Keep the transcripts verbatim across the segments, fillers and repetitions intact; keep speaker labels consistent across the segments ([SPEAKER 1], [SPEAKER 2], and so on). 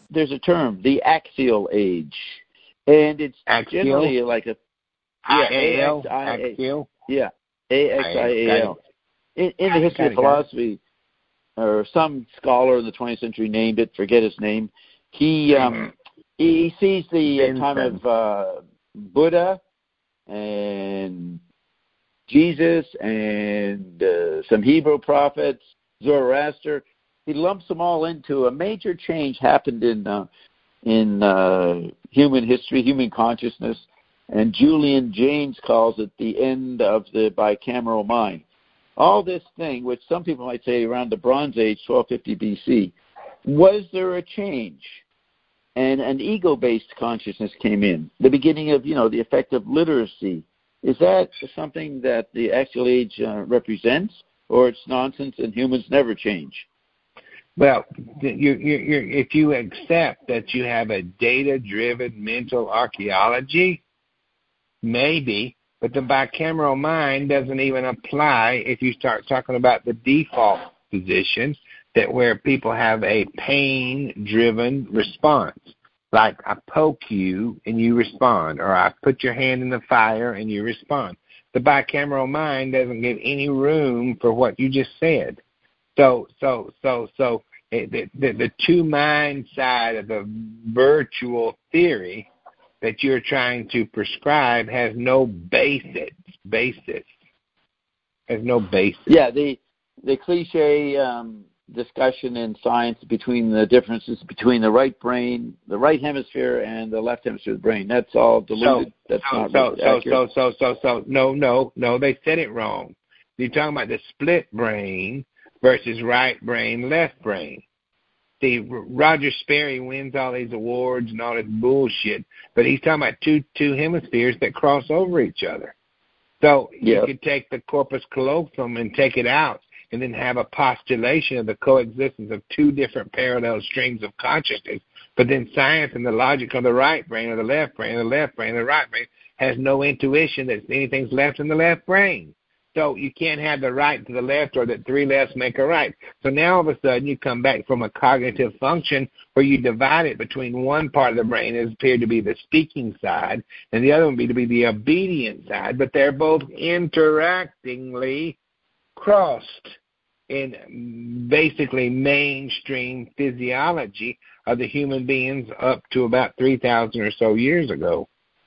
[SPEAKER 1] there's a term, the axial age, and it's
[SPEAKER 2] axial?
[SPEAKER 1] generally like a yeah,
[SPEAKER 2] A L,
[SPEAKER 1] axial, yeah, A X I A L. In, in the history of philosophy, or some scholar in the twentieth century named it. Forget his name. He um, he sees the uh, time of uh, Buddha and Jesus and uh, some Hebrew prophets, Zoroaster. He lumps them all into a major change happened in uh, in uh, human history, human consciousness, and Julian Jaynes calls it the end of the bicameral mind. All this thing, which some people might say around the Bronze Age, twelve fifty B C, was there a change? And an ego-based consciousness came in. The beginning of, you know, the effect of literacy. Is that something that the axial age uh, represents, or it's nonsense and humans never change?
[SPEAKER 2] Well, you, you, you, if you accept that you have a data-driven mental archaeology, maybe, but the bicameral mind doesn't even apply if you start talking about the default position, that where people have a pain-driven response, like I poke you and you respond, or I put your hand in the fire and you respond. The bicameral mind doesn't give any room for what you just said. So, so, so, so the, the, the two-mind side of the virtual theory that you're trying to prescribe has no basis. Basis has no basis.
[SPEAKER 1] Yeah, the the cliche um, discussion in science between the differences between the right brain, the right hemisphere, and the left hemisphere of the brain. That's all diluted.
[SPEAKER 2] So,
[SPEAKER 1] That's
[SPEAKER 2] so,
[SPEAKER 1] not
[SPEAKER 2] so,
[SPEAKER 1] really
[SPEAKER 2] so,
[SPEAKER 1] accurate.
[SPEAKER 2] so, so, so, so, no, no, no. They said it wrong. You're talking about the split brain versus right brain, left brain. See, Roger Sperry wins all these awards and all this bullshit, but he's talking about two two hemispheres that cross over each other. So
[SPEAKER 1] yep.
[SPEAKER 2] You could take the corpus callosum and take it out and then have a postulation of the coexistence of two different parallel streams of consciousness. But then science and the logic of the right brain or the left brain or the left brain or the right brain has no intuition that anything's left in the left brain. So you can't have the right to the left or that three lefts make a right. So now all of a sudden you come back from a cognitive function where you divide it between one part of the brain that appeared to be the speaking side and the other one would be to be the obedient side, but they're both interactingly crossed in basically mainstream physiology of the human beings up to about three thousand or so years ago.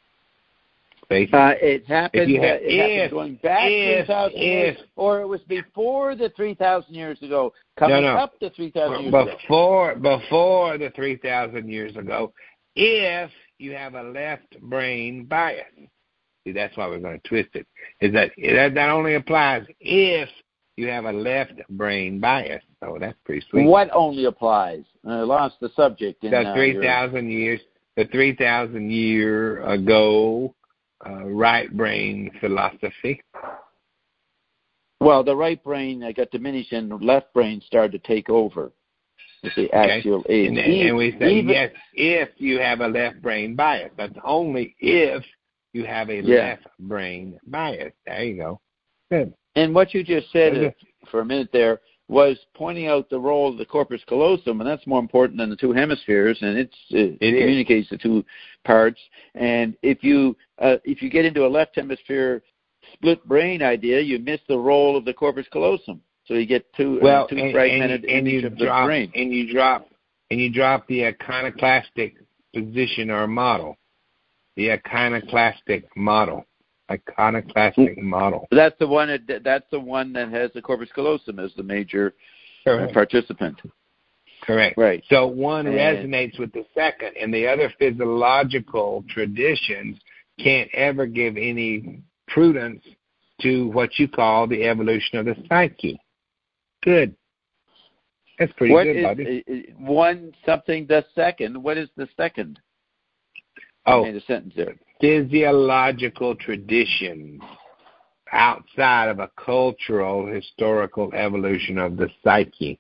[SPEAKER 1] Uh, it happened,
[SPEAKER 2] you have,
[SPEAKER 1] uh, it
[SPEAKER 2] if,
[SPEAKER 1] happened going back
[SPEAKER 2] if,
[SPEAKER 1] three thousand years, or it was before the three thousand years ago, coming
[SPEAKER 2] no, no.
[SPEAKER 1] up to three thousand years
[SPEAKER 2] before,
[SPEAKER 1] ago.
[SPEAKER 2] Before the three thousand years ago, if you have a left brain bias. See, that's why we're going to twist it. Is that that, that only applies if you have a left brain bias. So that's pretty sweet.
[SPEAKER 1] What only applies? I uh, lost the subject. In,
[SPEAKER 2] the three thousand uh, years, the three thousand year ago uh, right brain philosophy.
[SPEAKER 1] Well, the right brain uh, got diminished and left brain started to take over. It's the axial
[SPEAKER 2] okay.
[SPEAKER 1] age.
[SPEAKER 2] And, and we say,
[SPEAKER 1] Even,
[SPEAKER 2] yes, if you have a left brain bias. That's only if you have a
[SPEAKER 1] yeah.
[SPEAKER 2] left brain bias. There you go. Good.
[SPEAKER 1] And what you just said uh, for a minute there was pointing out the role of the corpus callosum, and that's more important than the two hemispheres, and it's, it, it communicates the two parts. And if you uh, if you get into a left hemisphere split brain idea, you miss the role of the corpus callosum. So you get two,
[SPEAKER 2] well,
[SPEAKER 1] uh, two
[SPEAKER 2] and,
[SPEAKER 1] fragmented
[SPEAKER 2] and, and
[SPEAKER 1] image
[SPEAKER 2] you
[SPEAKER 1] of the
[SPEAKER 2] drop,
[SPEAKER 1] brain.
[SPEAKER 2] And you drop and you drop the iconoclastic position or model. The iconoclastic model. Iconoclastic model.
[SPEAKER 1] That's the one. That, that's the one that has the corpus callosum as the major uh, participant.
[SPEAKER 2] Correct.
[SPEAKER 1] Right.
[SPEAKER 2] So one
[SPEAKER 1] and,
[SPEAKER 2] resonates with the second, and the other physiological traditions can't ever give any prudence to what you call the evolution of the psyche. Good. That's pretty
[SPEAKER 1] what
[SPEAKER 2] good,
[SPEAKER 1] is,
[SPEAKER 2] buddy.
[SPEAKER 1] Uh, one something the second. What is the second?
[SPEAKER 2] Oh,
[SPEAKER 1] I made a sentence there.
[SPEAKER 2] Physiological traditions outside of a cultural, historical evolution of the psyche.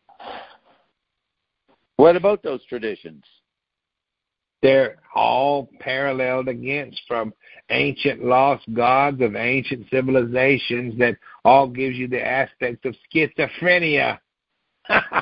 [SPEAKER 1] What about those traditions?
[SPEAKER 2] They're all paralleled against from ancient lost gods of ancient civilizations that all gives you the aspects of schizophrenia.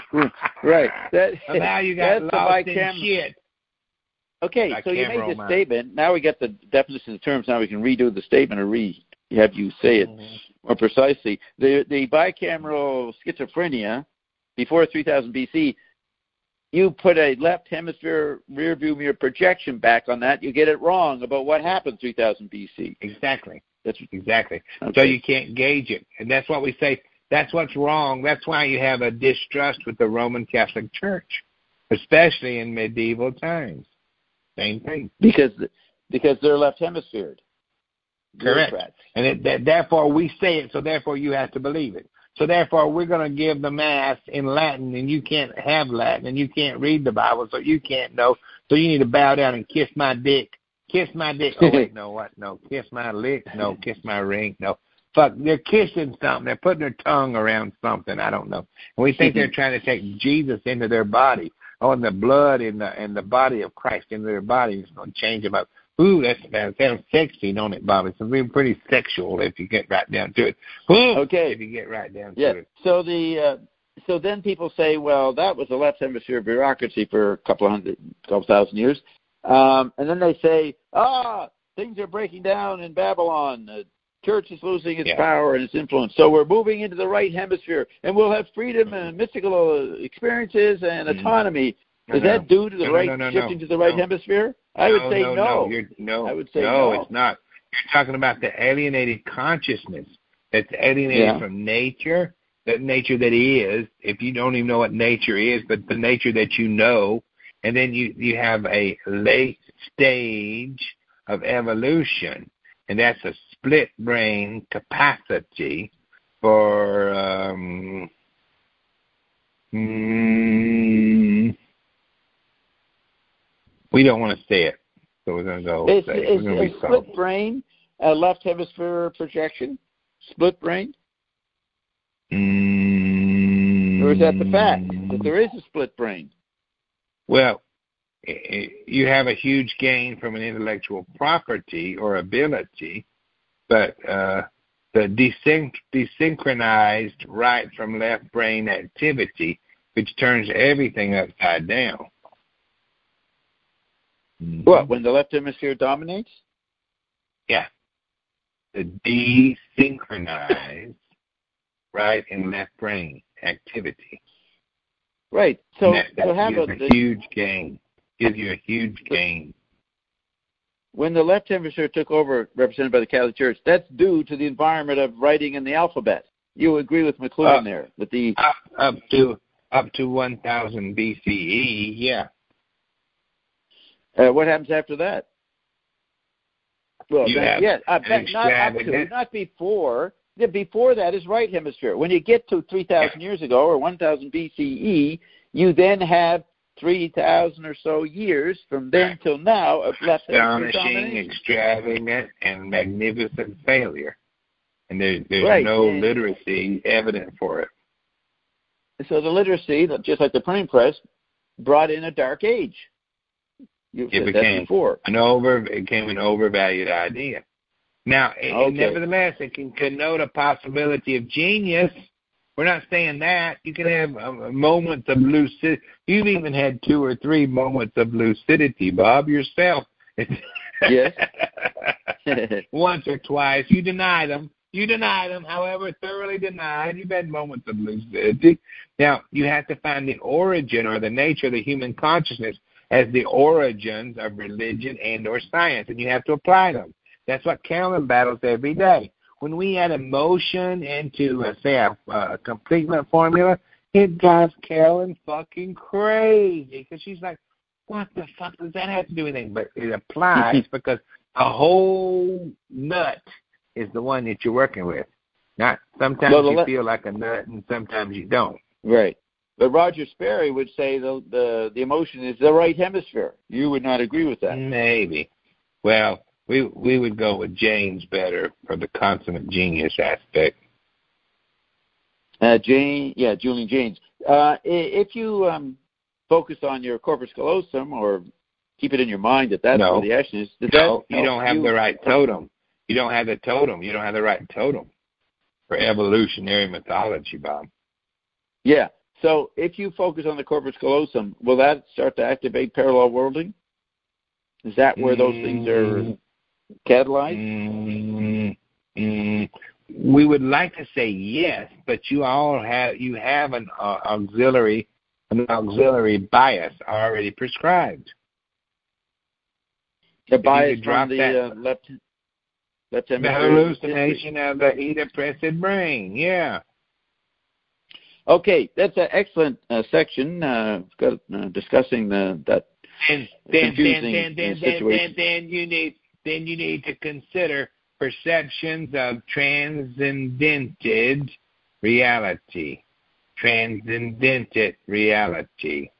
[SPEAKER 1] Right. That,
[SPEAKER 2] well, now you got
[SPEAKER 1] that's
[SPEAKER 2] lost
[SPEAKER 1] the
[SPEAKER 2] in
[SPEAKER 1] bicam-
[SPEAKER 2] shit.
[SPEAKER 1] Okay, so you made this statement. Now we get the definition of terms. Now we can redo the statement or re have you say it mm-hmm. more precisely. The the bicameral schizophrenia before three thousand B C, you put a left hemisphere rear view mirror projection back on that. You get it wrong about what happened three thousand B C.
[SPEAKER 2] Exactly.
[SPEAKER 1] That's
[SPEAKER 2] exactly.
[SPEAKER 1] Okay.
[SPEAKER 2] So you can't gauge it, and that's what we say. That's what's wrong. That's why you have a distrust with the Roman Catholic Church, especially in medieval times. Same thing.
[SPEAKER 1] Because because they're left hemisphered.
[SPEAKER 2] Correct. And it, that, therefore we say it, so therefore you have to believe it. So therefore we're going to give the Mass in Latin, and you can't have Latin, and you can't read the Bible, so you can't know. So you need to bow down and kiss my dick. Kiss my dick. Oh, wait, no, what? No. Kiss my lick. No. Kiss my ring. No. Fuck, they're kissing something. They're putting their tongue around something. I don't know. And we think they're trying to take Jesus into their body. Oh, and the blood in the and the body of Christ into their body is going to change them up. Ooh, that's that sounds sexy, don't it, Bob? It's pretty sexual if you get right down to it. Ooh,
[SPEAKER 1] okay,
[SPEAKER 2] if you get right down
[SPEAKER 1] yeah.
[SPEAKER 2] to it.
[SPEAKER 1] So the uh, so then people say, well, that was the left hemisphere bureaucracy for a couple of hundred, couple thousand years, um, and then they say, ah, things are breaking down in Babylon. The church is losing its
[SPEAKER 2] yeah.
[SPEAKER 1] power and its influence. So we're moving into the right hemisphere, and we'll have freedom and mystical experiences and mm-hmm. autonomy.
[SPEAKER 2] No,
[SPEAKER 1] is
[SPEAKER 2] no.
[SPEAKER 1] that due to the
[SPEAKER 2] no,
[SPEAKER 1] right
[SPEAKER 2] no, no,
[SPEAKER 1] shifting
[SPEAKER 2] no.
[SPEAKER 1] to the right
[SPEAKER 2] no.
[SPEAKER 1] hemisphere? I would
[SPEAKER 2] no,
[SPEAKER 1] say
[SPEAKER 2] no.
[SPEAKER 1] no.
[SPEAKER 2] No, You're, no.
[SPEAKER 1] I would say
[SPEAKER 2] no,
[SPEAKER 1] no.
[SPEAKER 2] it's not. You're talking about the alienated consciousness that's alienated
[SPEAKER 1] yeah.
[SPEAKER 2] from nature, that nature that is, if you don't even know what nature is, but the nature that you know, and then you, you have a late stage of evolution, and that's a split brain capacity for um, mm, we don't want to say it, so we're going to go.
[SPEAKER 1] Is,
[SPEAKER 2] say
[SPEAKER 1] is,
[SPEAKER 2] we're
[SPEAKER 1] is split brain a left hemisphere projection? Split brain?
[SPEAKER 2] Mm,
[SPEAKER 1] or is that the fact that there is a split brain?
[SPEAKER 2] Well, you have a huge gain from an intellectual property or ability, but uh, the desynch- desynchronized right from left brain activity, which turns everything upside down.
[SPEAKER 1] What, when the left hemisphere dominates?
[SPEAKER 2] Yeah. The desynchronized right and left brain activity.
[SPEAKER 1] Right. So,
[SPEAKER 2] that, that
[SPEAKER 1] so have
[SPEAKER 2] gives
[SPEAKER 1] a,
[SPEAKER 2] a huge gain. Gives you a huge gain.
[SPEAKER 1] When the left hemisphere took over, represented by the Catholic Church, that's due to the environment of writing in the alphabet. You agree with McLuhan uh, there that the
[SPEAKER 2] up, up to up to one thousand B C E, yeah.
[SPEAKER 1] Uh, what happens after that? Well,
[SPEAKER 2] you
[SPEAKER 1] that, yeah, uh, that, not up to, not before. Yeah, before that is right hemisphere. When you get to three thousand yeah. years ago or one thousand B C E, you then have three thousand or so years from then right. till now of left hemisphere domination.
[SPEAKER 2] Extravagant, and magnificent failure. And there, there's
[SPEAKER 1] right.
[SPEAKER 2] no
[SPEAKER 1] and,
[SPEAKER 2] literacy evident for it.
[SPEAKER 1] So the literacy, just like the printing press, brought in a dark age. You've
[SPEAKER 2] it
[SPEAKER 1] said
[SPEAKER 2] became
[SPEAKER 1] that before.
[SPEAKER 2] An over, it became an overvalued idea. Now, okay. nevertheless, it can connote a possibility of genius. We're not saying that. You can have uh, moments of lucidity. You've even had two or three moments of lucidity, Bob, yourself.
[SPEAKER 1] Yes.
[SPEAKER 2] Once or twice. You deny them. You deny them, however, thoroughly denied. You've had moments of lucidity. Now, you have to find the origin or the nature of the human consciousness as the origins of religion and or science, and you have to apply them. That's what Carolyn battles every day. When we add emotion into, uh, say, a, a completement formula, it drives Carolyn fucking crazy because she's like, what the fuck does that have to do with anything? But it applies because a whole nut is the one that you're working with. Not sometimes well, you le- feel like a nut and sometimes you don't.
[SPEAKER 1] Right. But Roger Sperry would say the, the the emotion is the right hemisphere. You would not agree with that.
[SPEAKER 2] Maybe. Well, we we would go with James better for the consummate genius aspect.
[SPEAKER 1] Uh, Jane, yeah, Julian James. Uh, if you um, focus on your corpus callosum or keep it in your mind that that's
[SPEAKER 2] no.
[SPEAKER 1] where the action is, does
[SPEAKER 2] no,
[SPEAKER 1] that
[SPEAKER 2] you don't have
[SPEAKER 1] you?
[SPEAKER 2] the right totem. You don't have the totem. You don't have the right totem for evolutionary mythology, Bob.
[SPEAKER 1] Yeah. So if you focus on the corpus callosum, will that start to activate parallel worlding? Is that where those mm. things are catalyzed?
[SPEAKER 2] Mm. Mm. We would like to say yes, but you all have you have an uh, auxiliary an auxiliary bias already prescribed.
[SPEAKER 1] The bias from the uh, left left hemisphere.
[SPEAKER 2] The hallucination of the Oedipus brain. Yeah.
[SPEAKER 1] Okay, that's an excellent uh, section. Uh, got, uh, discussing the that
[SPEAKER 2] and then,
[SPEAKER 1] confusing
[SPEAKER 2] then, then,
[SPEAKER 1] uh,
[SPEAKER 2] then,
[SPEAKER 1] situation.
[SPEAKER 2] Then, then you need then you need to consider perceptions of transcendented reality. Transcendented reality.